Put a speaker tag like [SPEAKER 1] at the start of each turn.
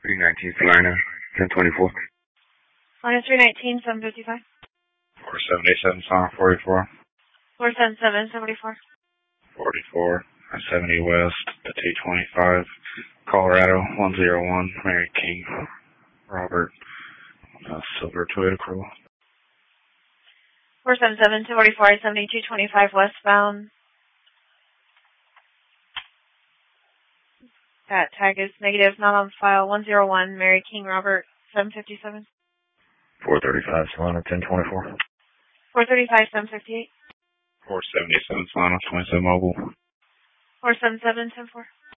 [SPEAKER 1] 319 Salina, 1024.
[SPEAKER 2] Salina 319, 755.
[SPEAKER 1] 4787 Salina 44.
[SPEAKER 2] 477, 74.
[SPEAKER 1] 44, 70 West, the 225, Colorado, 101, Mary King, Robert, silver Toyota Corolla.
[SPEAKER 2] 477, 244, 7225 westbound. That tag is negative, not on file. 101, Mary King, Robert, 757.
[SPEAKER 1] 435, Salina, 1024.
[SPEAKER 2] 435, 758.
[SPEAKER 1] 477, Salina, 27 Mobile.
[SPEAKER 2] 477, 104.